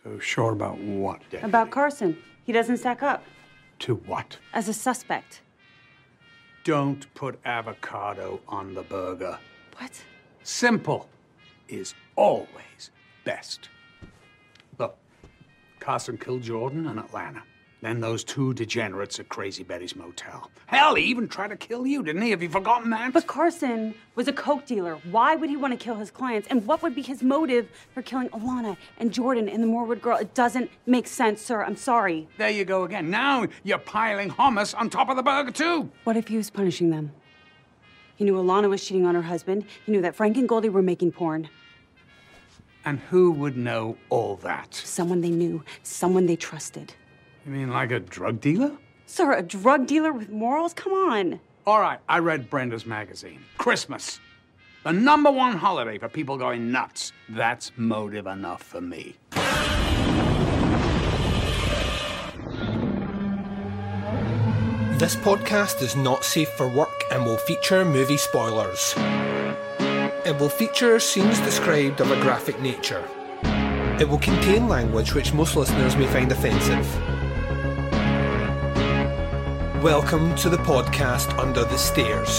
So sure about what, Deputy? About Carson. He doesn't stack up. To what? As a suspect. Don't put avocado on the burger. What? Simple is always best. Look, Carson killed Jordan in Atlanta. Then those two degenerates at Crazy Betty's motel. Hell, he even tried to kill you, didn't he? Have you forgotten that? But Carson was a coke dealer. Why would he want to kill his clients? And what would be his motive for killing Alana and Jordan and the Morwood girl? It doesn't make sense, sir. I'm sorry. There you go again. Now you're piling hummus on top of the burger, too. What if he was punishing them? He knew Alana was cheating on her husband. He knew that Frank and Goldie were making porn. And who would know all that? Someone they knew. Someone they trusted. You mean like a drug dealer? Sir, a drug dealer with morals? Come on. All right, I read Brenda's magazine. Christmas. The #1 holiday for people going nuts. That's motive enough for me. This podcast is not safe for work and will feature movie spoilers. It will feature scenes described of a graphic nature. It will contain language which most listeners may find offensive. Welcome to the podcast Under the Stairs.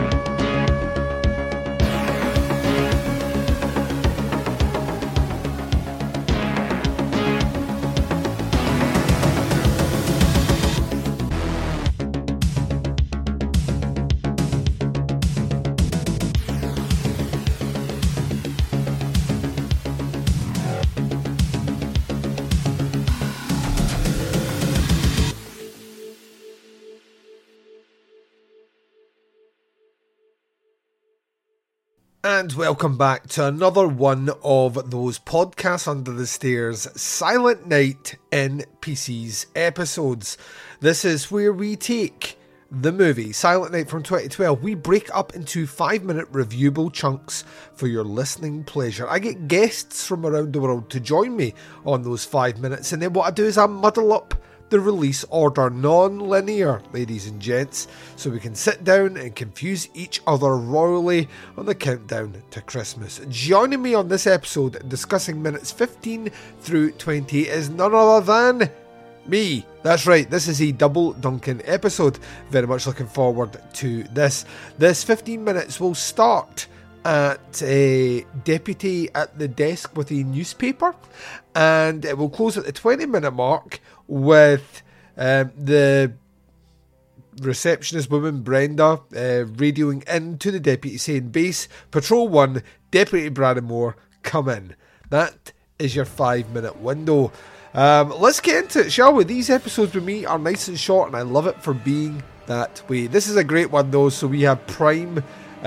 And welcome back to another one of those podcasts Under the Stairs Silent Night NPCs episodes. This is where we take the movie Silent Night from 2012. We break up into 5-minute reviewable chunks for your listening pleasure. I get guests from around the world to join me on those 5 minutes, and then what I do is I muddle up the release order non-linear, ladies and gents, so we can sit down and confuse each other royally on the countdown to Christmas. Joining me on this episode discussing minutes 15 through 20 is none other than me. That's right, this is a double Duncan episode. Very much looking forward to this. This 15 minutes will start at a deputy at the desk with a newspaper, and it will close at the 20-minute mark with the receptionist woman Brenda radioing in to the deputy saying, "Base Patrol 1, Deputy Bradamore, come in." That is your 5-minute window. Let's get into it, shall we? These episodes with me are nice and short, and I love it for being that way. This is a great one though, so we have prime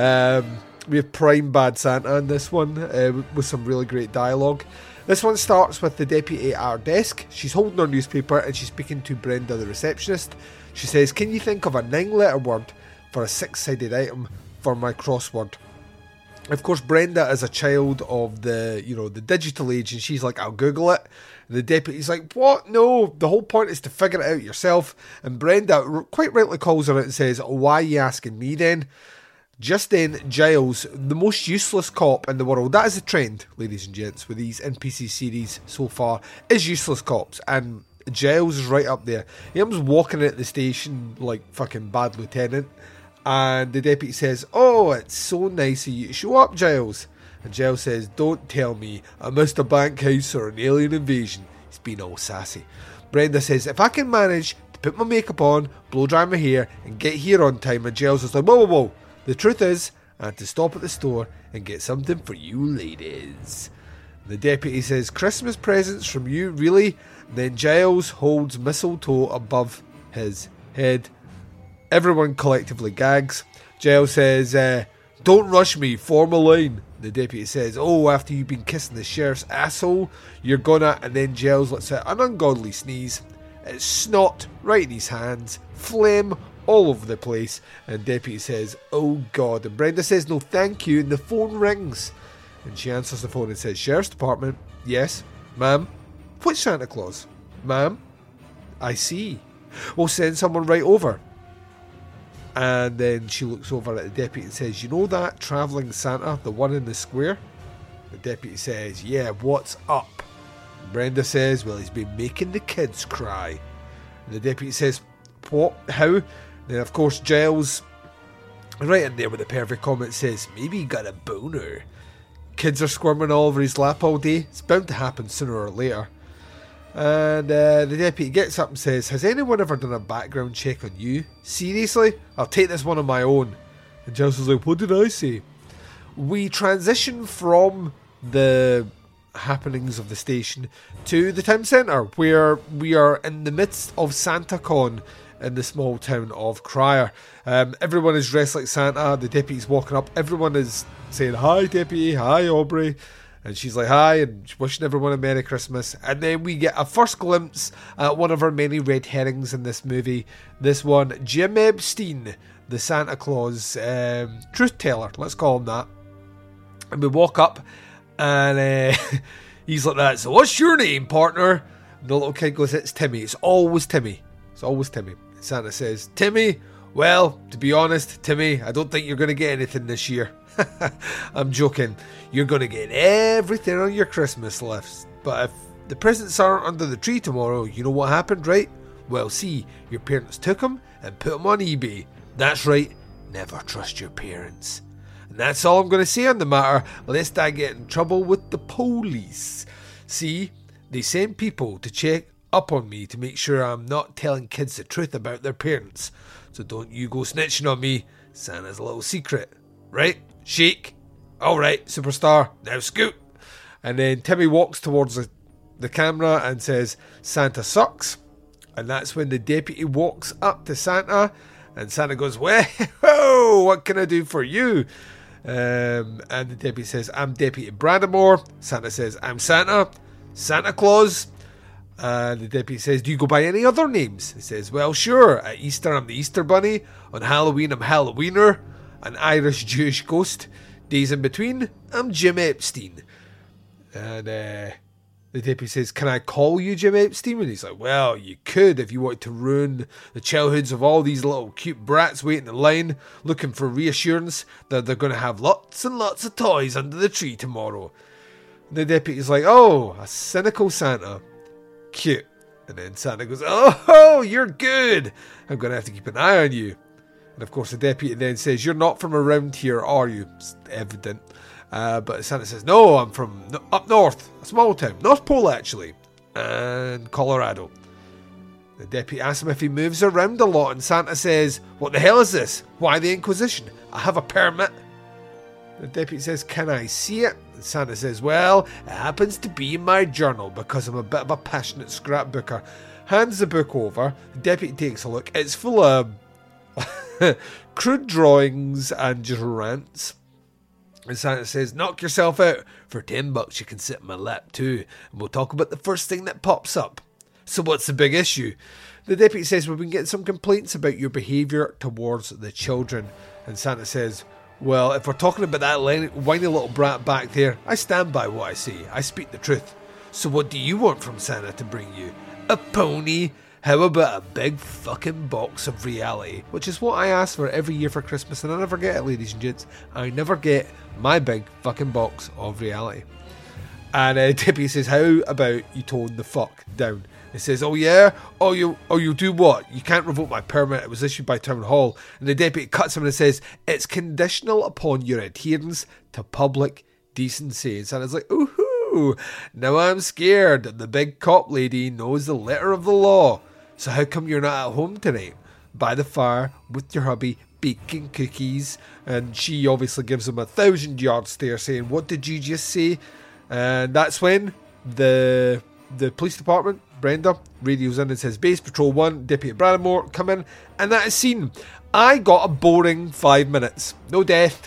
Bad Santa in this one, with some really great dialogue. This one starts with the deputy at her desk. She's holding her newspaper and she's speaking to Brenda, the receptionist. She says, "Can you think of a 9-letter word for a 6-sided item for my crossword?" Of course, Brenda is a child of the digital age, and she's like, "I'll Google it." The deputy's like, "What? No, the whole point is to figure it out yourself." And Brenda quite rightly calls her out and says, "Why are you asking me then?" Just then, Giles, the most useless cop in the world, that is a trend, ladies and gents, with these NPC series so far, is useless cops, and Giles is right up there. He comes walking at the station like fucking bad lieutenant, and the deputy says, "Oh, it's so nice of you to show up, Giles." And Giles says, "Don't tell me I missed a bank heist or an alien invasion." He's being all sassy. Brenda says, "If I can manage to put my makeup on, blow dry my hair, and get here on time," and Giles is like, "Whoa, whoa, whoa. The truth is, I had to stop at the store and get something for you ladies." The deputy says, "Christmas presents from you, really?" And then Giles holds mistletoe above his head. Everyone collectively gags. Giles says, "Don't rush me, form a line." The deputy says, "Oh, after you've been kissing the sheriff's asshole, you're gonna..." And then Giles lets out an ungodly sneeze. It's snot right in his hands, phlegm all over the place, and deputy says, "Oh God," and Brenda says, "No thank you," and the phone rings, and she answers the phone and says, "Sheriff's Department." "Yes." "Ma'am." "Which Santa Claus?" "Ma'am." "I see. We'll send someone right over." And then she looks over at the deputy and says, "You know that travelling Santa, the one in the square?" The deputy says, "Yeah, what's up?" Brenda says, well, he's been making the kids cry. And the deputy says, what? How? Then, of course, Giles, right in there with the perfect comment, says, maybe he got a boner. Kids are squirming all over his lap all day. It's bound to happen sooner or later. And the deputy gets up and says, has anyone ever done a background check on you? Seriously? I'll take this one on my own. And Giles is like, what did I say? We transition from the happenings of the station to the town centre, where we are in the midst of SantaCon in the small town of Crier. Everyone is dressed like Santa. The deputy's walking up. Everyone is saying, hi, deputy. Hi, Aubrey. And she's like, hi, and wishing everyone a Merry Christmas. And then we get a first glimpse at one of our many red herrings in this movie. This one, Jim Epstein, the Santa Claus truth teller. Let's call him that. And we walk up, and he's like that. So what's your name, partner? And the little kid goes, it's Timmy. It's always Timmy. It's always Timmy. Santa says, Timmy, well, to be honest, Timmy, I don't think you're going to get anything this year. I'm joking. You're going to get everything on your Christmas list. But if the presents aren't under the tree tomorrow, you know what happened, right? Well, see, your parents took them and put them on eBay. That's right. Never trust your parents. And that's all I'm going to say on the matter, lest I get in trouble with the police. See, they send people to check up on me to make sure I'm not telling kids the truth about their parents. So don't you go snitching on me. Santa's a little secret. Right? Shake. Alright, superstar. Now scoot. And then Timmy walks towards the camera and says, Santa sucks. And that's when the deputy walks up to Santa. And Santa goes, well, what can I do for you? And the deputy says, I'm Deputy Brandamore. Santa says, I'm Santa. Santa Claus. And the deputy says, do you go by any other names? He says, well, sure. At Easter, I'm the Easter Bunny. On Halloween, I'm Halloweener. An Irish Jewish ghost. Days in between, I'm Jim Epstein. And the deputy says, can I call you Jim Epstein? And he's like, well, you could if you wanted to ruin the childhoods of all these little cute brats waiting in line, looking for reassurance that they're going to have lots and lots of toys under the tree tomorrow. And the deputy's like, oh, a cynical Santa. Cute. And then Santa goes, oh, you're good. I'm going to have to keep an eye on you. And of course the deputy then says, you're not from around here, are you? It's evident. But Santa says, no, I'm from up north, a small town, North Pole actually, and Colorado. The deputy asks him if he moves around a lot, and Santa says, what the hell is this? Why the Inquisition? I have a permit. The deputy says, can I see it? And Santa says, well, it happens to be in my journal because I'm a bit of a passionate scrapbooker. Hands the book over, the deputy takes a look. It's full of crude drawings and just rants. And Santa says, knock yourself out. For $10 you can sit in my lap too, and we'll talk about the first thing that pops up. So what's the big issue? The deputy says, we've been getting some complaints about your behaviour towards the children. And Santa says, well, if we're talking about that whiny little brat back there, I stand by what I say. I speak the truth. So what do you want from Santa to bring you? A pony? How about a big fucking box of reality? Which is what I ask for every year for Christmas, and I never get it, ladies and gents. I never get my big fucking box of reality. And Tippy says, how about you tone the fuck down? He says, oh yeah? Oh, you do what? You can't revoke my permit. It was issued by Town Hall. And the deputy cuts him and says, it's conditional upon your adherence to public decency. And Santa's like, ooh, now I'm scared that the big cop lady knows the letter of the law. So how come you're not at home tonight? By the fire, with your hubby, baking cookies. And she obviously gives him 1,000-yard stare saying, what did you just say? And that's when the police department, Brenda, radios in and says, Base Patrol 1, Deputy Bradamore, come in. And that is scene. I got a boring 5 minutes. No death.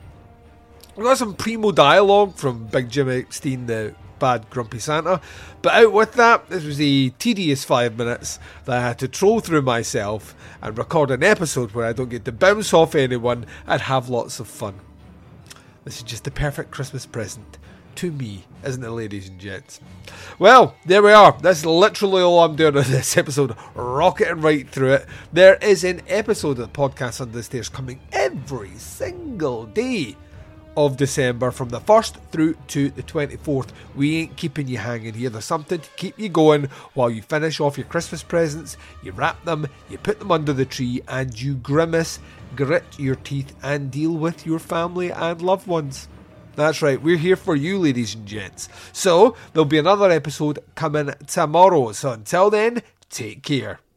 We got some primo dialogue from Big Jim Epstein, the bad grumpy Santa. But out with that, this was a tedious 5 minutes that I had to troll through myself and record an episode where I don't get to bounce off anyone and have lots of fun. This is just the perfect Christmas present to me, isn't it, ladies and gents? Well, there we are. That's literally all I'm doing on this episode, rocketing right through it. There is an episode of the podcast Under the Stairs coming every single day of December from the 1st through to the 24th. We ain't keeping you hanging here. There's something to keep you going while you finish off your Christmas presents, you wrap them, you put them under the tree, and you grimace, grit your teeth, and deal with your family and loved ones. That's right, we're here for you, ladies and gents. So, there'll be another episode coming tomorrow. So until then, take care.